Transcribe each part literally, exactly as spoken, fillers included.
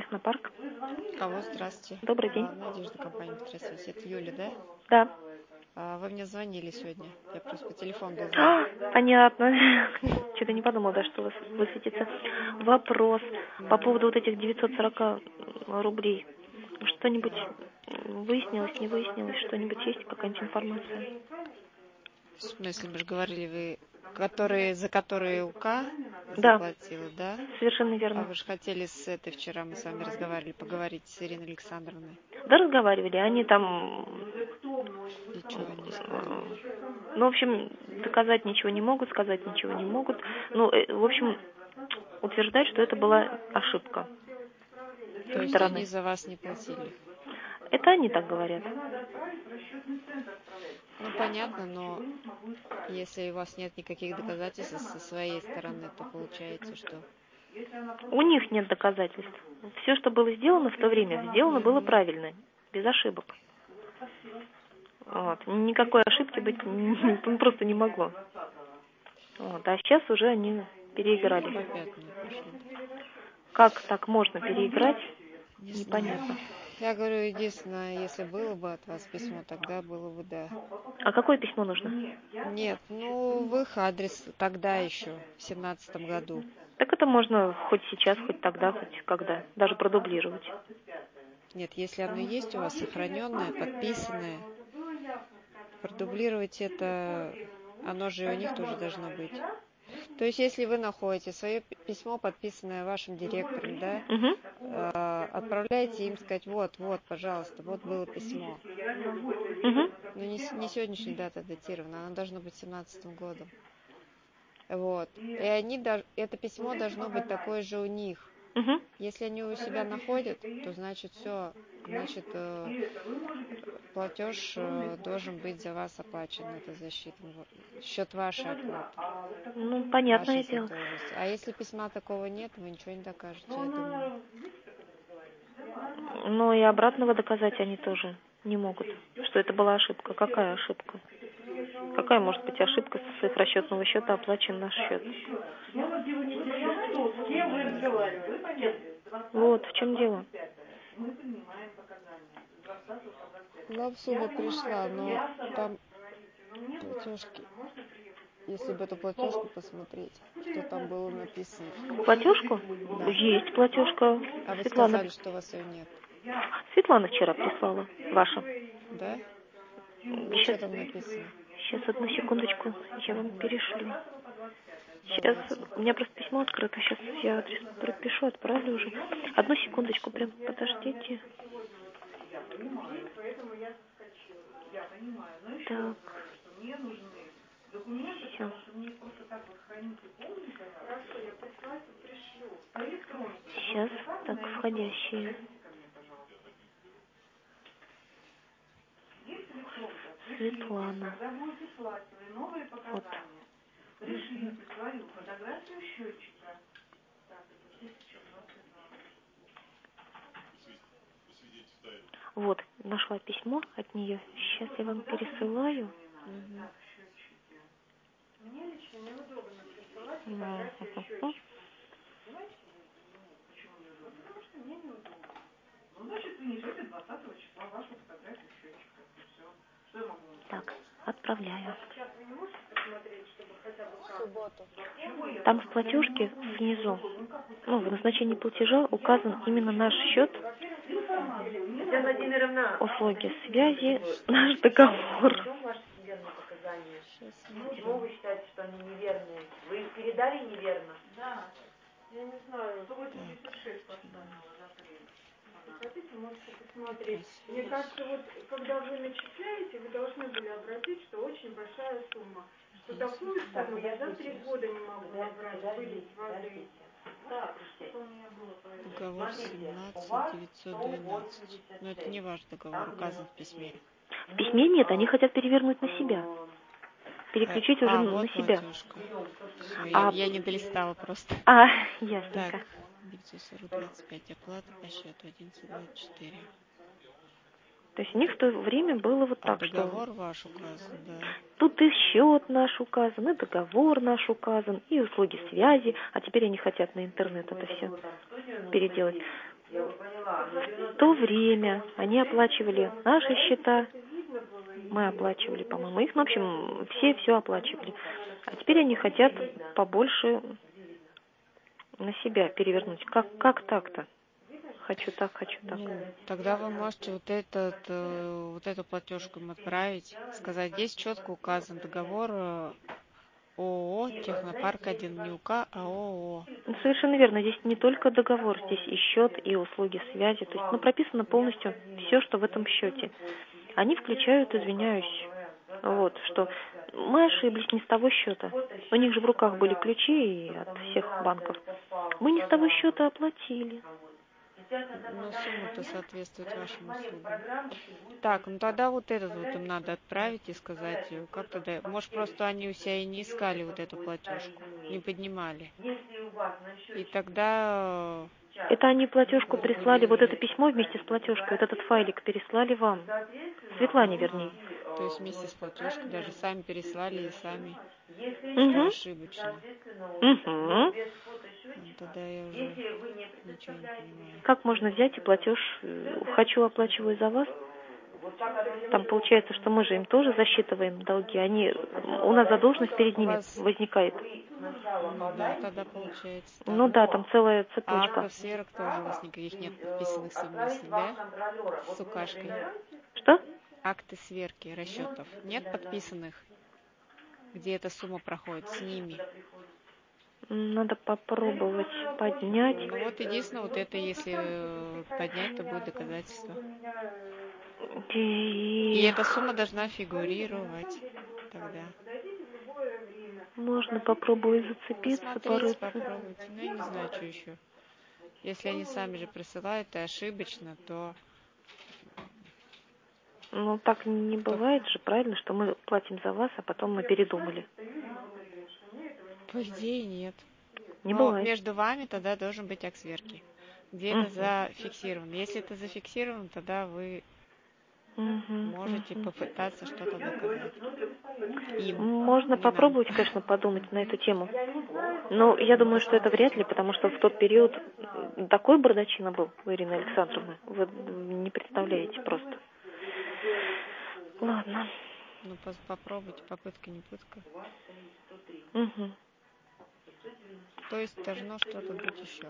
Технопарк. Алло, здравствуйте. Добрый день. А, Надежда, компания «Здравствуйте». Это Юля, да? Да. А, вы мне звонили сегодня. Я просто по телефону был А, занят. понятно. Что-то не подумала, да, что у вас высветится. Вопрос по поводу вот этих девятьсот сорок рублей. Что-нибудь выяснилось, не выяснилось? Что-нибудь есть, какая-нибудь информация? В смысле, мы же говорили, вы которые, за которые УК Да. заплатила, да? Совершенно А верно. вы же хотели с этой вчера, мы с вами разговаривали, поговорить с Ириной Александровной. Да, разговаривали. Они там... И что они сказали? Ну, в общем, доказать ничего не могут, сказать ничего не могут. Ну, э, в общем, утверждают, что это была ошибка. То есть Стороны. они за вас не платили? Это они так говорят. Ну, понятно, но если у вас нет никаких доказательств со своей стороны, то получается, что... У них нет доказательств. Все, что было сделано в то время, сделано было правильно, без ошибок. Вот. Никакой ошибки быть ну, просто не могло. Вот. А сейчас уже они переиграли. Попятную пошли. Как так можно переиграть, Не непонятно. знаю. Я говорю, единственное, если было бы от вас письмо, тогда было бы да. А какое письмо нужно? Нет, ну, в их адрес тогда еще, в семнадцатом году. Так это можно хоть сейчас, хоть тогда, хоть когда, даже продублировать. Нет, если оно есть у вас сохраненное, подписанное, продублировать это, оно же у них тоже должно быть. То есть, если вы находите свое письмо, подписанное вашим директором, да, Угу. э, отправляете им сказать, вот, вот, пожалуйста, вот было письмо. Угу. Но не, не сегодняшняя дата датирована, оно должно быть семнадцатым годом. Вот. И они, это письмо должно быть такое же у них. Угу. Если они у себя находят, то значит все, значит платеж должен быть за вас оплачен, это засчитан, счет вашей оплаты. Ну, понятное Вашей дело. задолженности. А если письма такого нет, вы ничего не докажете, я думаю. Но и обратного доказать они тоже не могут, что это была ошибка. Какая ошибка? Какая может быть ошибка с их расчетного счета оплачен наш счет? Вот в чем дело. Нам сумма пришла, но там платежки. Если бы эту платежку посмотреть, что там было написано. Платежку? Да. Есть платежка. А вы Светлана. сказали, что у вас ее нет. Светлана вчера прислала. Ваша. Да? Сейчас, что там написано? Сейчас, одну секундочку. Я вам перешлю. Сейчас, у меня просто письмо открыто. Сейчас я адрес пропишу, отправлю уже. Одну секундочку, прям подождите. Так. Все. Сейчас, так, входящие. Светлана. Вот. Вот, нашла письмо от нее. Сейчас я вам пересылаю. Угу. Угу. Так, отправляю. Там в платежке внизу, ну, в назначении платежа указан именно наш счет, услуги связи, наш договор. Почему вы считаете, что они неверные? Вы их передали неверно? Да. Я не знаю. сто восемьдесят шесть поставлено в апреле. Хотите, можете посмотреть. Мне кажется, вот когда вы начисляете, вы должны были обратить, что очень большая сумма. Что такую сумму я за три года не могу набрать, вылить воды. Договор семнадцать девятьсот двенадцать. Но это не ваш договор, указан в письме. В письме нет, они хотят перевернуть на себя. Переключить а, уже а, на вот себя. платежка. Все, А... я, я не долистала просто. А, ясненько. Так, девятьсот сорок двадцать пять оплата по счету одиннадцать двадцать четыре. То есть у них в то время было вот А так, договор что... ваш указан, да. Тут и счет наш указан, и договор наш указан, и услуги связи, а теперь они хотят на интернет это все переделать. В то время они оплачивали наши счета, мы оплачивали, по-моему, их. Ну, в общем, все все оплачивали. А теперь они хотят побольше на себя перевернуть. Как, как так-то? Хочу так, хочу так. Ну, тогда вы можете вот, этот, э, вот эту платежку им отправить, сказать, здесь четко указан договор э, ООО Технопарк один, не УК, а ООО. Ну, совершенно верно. Здесь не только договор, здесь и счет, и услуги связи. То есть, ну, прописано полностью все, что в этом счете. Они включают, извиняюсь, вот, что мы ошиблись не с того счета. У них же в руках были ключи и от всех банков. Мы не с того счета оплатили. Но сумма-то соответствует вашим услугам. Так, ну тогда вот этот вот им надо отправить и сказать, как тогда, может просто они у себя и не искали вот эту платежку, не поднимали. И тогда... Это они платежку прислали, вот это письмо вместе с платежкой, вот этот файлик переслали вам. Светлане, вернее. А, то есть вместе с платежкой даже сами переслали и сами, угу. что ошибочно. Угу. Ну, тогда я уже ничего не понимаю. Как можно взять и платеж «хочу, оплачиваю за вас»? Там получается, что мы же им тоже засчитываем долги. Они, у нас задолженность перед ними вас... возникает. Ну да, тогда получается. Так. Ну да, там целая цепочка. А актов сверок тоже у вас никаких нет подписанных совместных, да? С укашкой. Что? Акты сверки расчетов нет подписанных, где эта сумма проходит с ними. Надо попробовать поднять. Ну вот единственное, вот это если поднять, то будет доказательство. И эта сумма должна фигурировать тогда. Можно попробовать зацепиться, Посмотрите, попробуйте. Ну, я не знаю, что еще. Если они сами же присылают и ошибочно, то... Ну, так не бывает же, правильно, что мы платим за вас, а потом мы передумали. По идее, нет. Не Но бывает. между вами тогда должен быть акт сверки, где угу. это зафиксировано. Если это зафиксировано, тогда вы угу, можете угу. попытаться что-то доказать. Им, Можно попробовать, нам. конечно, подумать на эту тему. Но я думаю, что это вряд ли, потому что в тот период такой бардачина был у Ирины Александровны. Вы не представляете просто. Ладно. Ну, попробуйте, попытка не пытка. Угу. То есть должно что-то быть еще.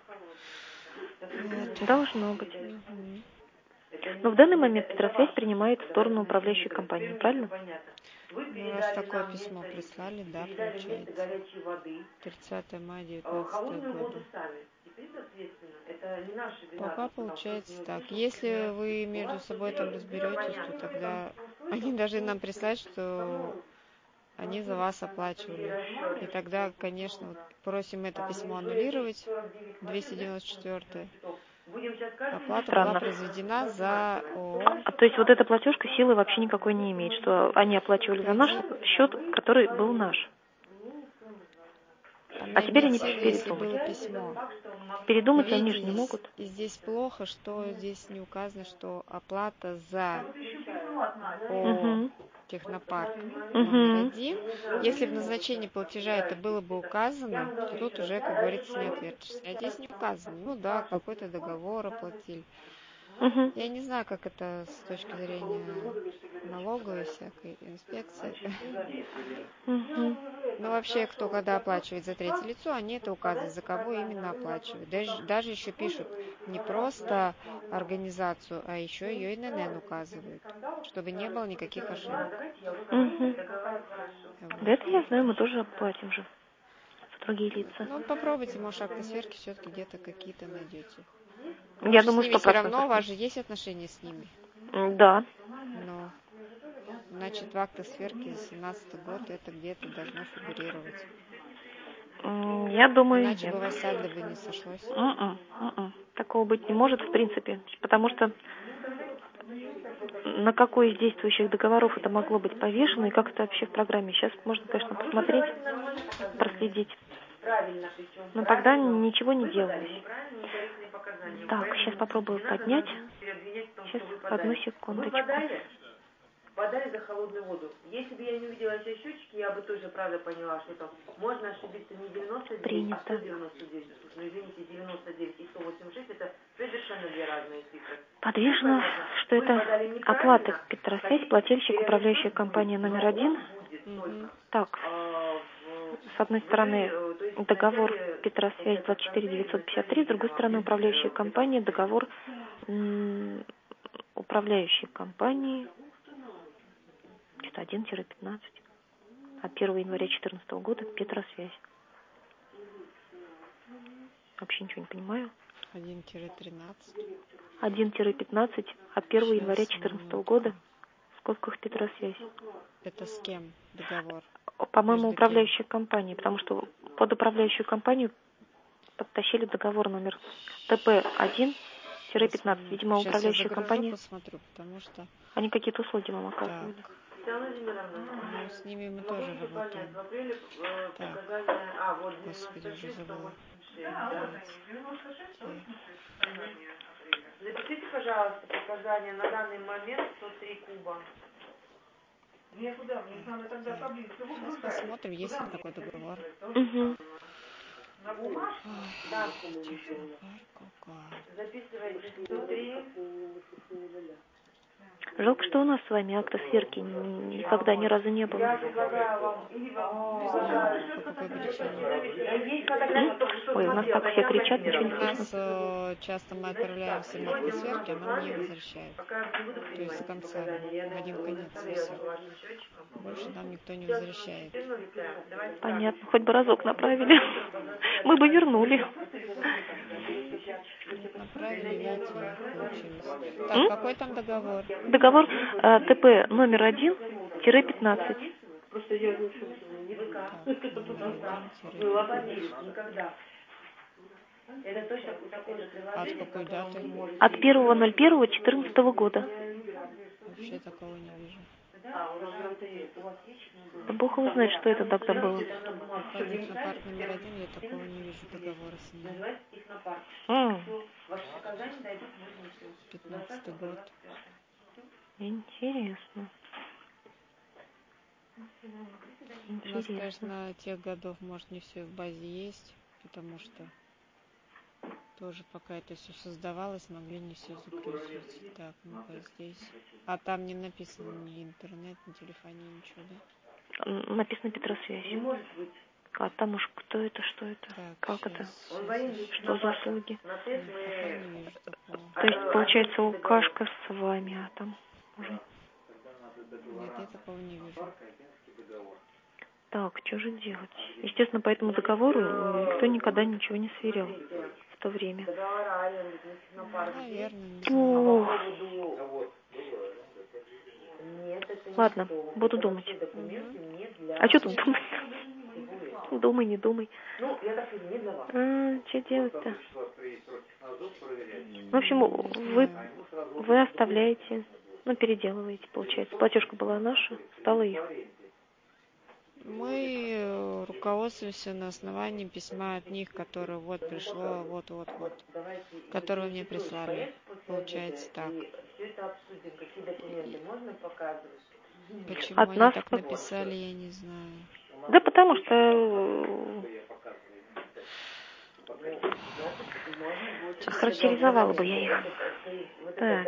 Вот. Должно быть. Угу. Но в данный момент Петросвязь принимает сторону управляющей компании, правильно? Ну, раз такое письмо прислали, да, получается. тридцатое мая девятнадцатого года. Пока получается так. Если вы между собой там разберетесь, то тогда они должны нам прислать, что они за вас оплачивали. И тогда, конечно, вот просим это письмо аннулировать, двести девяносто четвёртое. Оплата Странно. была произведена за ООО. А, то есть вот эта платежка силы вообще никакой не имеет, что они оплачивали за наш счет, который был наш. Она а теперь они силы, если было письмо. Передумать Видите, они же не здесь, могут. И здесь плохо, что здесь не указано, что оплата за ООО угу. Технопарк угу. номер один. Если в назначении платежа это было бы указано, то тут уже, как говорится, нет ответственности. А здесь не указано. Ну да, какой-то договор оплатили. Угу. Я не знаю, как это с точки зрения налоговой всякой инспекции. Угу. Но вообще, кто когда оплачивает за третье лицо, они это указывают, за кого именно оплачивают. Даже, даже еще пишут не просто организацию, а еще ее эн эн эн указывают, чтобы не было никаких ошибок. Угу. Вот. Да это я знаю, мы тоже оплатим же в другие лица. Ну, попробуйте, может, акты сверки все-таки где-то какие-то найдете. Я Может, думаю, с ними сто все равно, процентов. у вас же есть отношения с ними? Да. Но, значит, в актах сверки за семнадцатый год это где-то должно фигурировать. Я думаю, иначе нет. бы вас сальдо бы не сошлось. Mm-mm, mm-mm. Такого быть не может, в принципе, потому что на какой из действующих договоров это могло быть повешено и как это вообще в программе. Сейчас можно, конечно, посмотреть, проследить. Но тогда ничего не делалось. Так, сейчас попробую поднять. Сейчас, одну секундочку. Подали за холодную воду. Если бы я не увидела эти счетчики, я бы тоже правда поняла, что там можно ошибиться не девяносто девять, Принято. а сто девяносто девять. Ну, извините, девяносто девять и сто восемьдесят шесть это Подвижно, что это оплата Петросвязь, плательщик, управляющая компания номер один. Угу. Так, с одной стороны договор Петросвязь двадцать четыре девятьсот пятьдесят три, с другой стороны управляющая компания, договор м, управляющей компании один пятнадцать от первого января две тысячи четырнадцатого года Петросвязь. Вообще ничего не понимаю. один тринадцать. один пятнадцать от первого января две тысячи четырнадцатого года в скобках Петросвязь. Это с кем договор? По-моему, Между управляющая компания, потому что под управляющую компанию подтащили договор номер Т П один пятнадцать. Видимо, Сейчас управляющая я загружу, компания. Посмотрю, потому что... Они какие-то услуги вам оказывают. Так. Ну, с ними мы тоже работаем. Так. Господи, уже забыла. Запишите, пожалуйста, показания на данный момент сто три куба. Никуда, мне надо тогда таблицу. Сейчас посмотрим, есть ли такой договор. Угу. На бумажку? Да. Записывайте сто три. Жалко, что у нас с вами акта сверки никогда ни разу не было. Я предлагаю вам или вам предлагаю... По какой причине? Ой, у нас так все кричат, ничего не У нас слышно. э, часто мы отправляемся на автосверки, а нам не возвращают. То есть с конца, в один конец, и все. Больше нам никто не возвращает. Понятно, хоть бы разок направили. Мы бы вернули. Направили, видите, не получилось. Так, М? какой там договор? Договор э, Т П номер один пятнадцать. От какой даты? От первого ноль первого четырнадцатого года. Вообще такого не вижу. Да Бог его знает, что это тогда было. По технопарк номер один я такого не вижу договора с ними. М. Пятнадцатый год. Интересно. У нас, конечно, тех годов, может, не все в базе есть, потому что тоже пока это все создавалось, могли не все загрузить. Так, ну-ка здесь. А там не написано ни интернет, ни телефон, ничего, да? Написано Петросвязь. А там уж кто это, что это, Так, как сейчас, это, сейчас, что за услуги. Нет, пока не вижу такого. То есть, получается, у Кашка с вами, а там уже... Нет, я такого не вижу. Так, что же делать? Естественно, по этому договору никто никогда ничего не сверял в то время. Наверное, не Ох. знаю. Ладно, буду думать. Угу. А что тут думать? Думай, не думай. А, что делать-то? В общем, вы, вы оставляете, ну, переделываете, получается. Платежка была наша, стала их. Мы руководствуемся на основании письма от них, которое вот пришло, вот-вот-вот, которое мне прислали. Получается так. Почему От они нас так как... написали, я не знаю. Да потому что охарактеризовала бы я их. Так.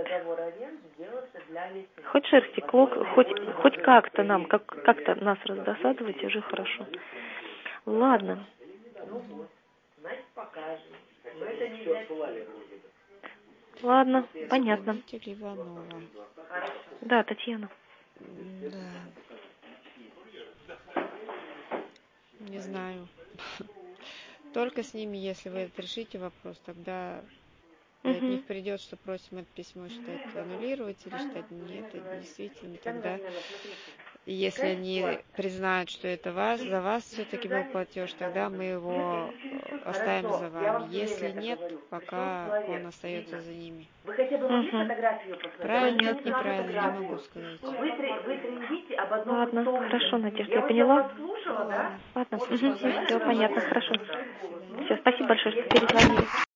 Хоть шерсти клок, хоть, хоть как-то нам, как, как-то нас раздосадовать, уже хорошо. Ладно. Ладно, понятно. Исполнитель Иванова. Да, Татьяна. Да. Не знаю. Только с ними, если вы решите вопрос, тогда и от них придет, что просим это письмо считать аннулировать или считать нет, это действительно тогда, если они признают, что это вас, за вас все-таки был платеж, тогда мы его оставим за вами. Если нет, пока он остается за ними. Угу. Правильно, нет, неправильно, не могу сказать. Ладно, хорошо, Надежда, я поняла. Ну, ладно. Ладно, угу. Все понятно, хорошо. Все, спасибо большое, что перезвонили.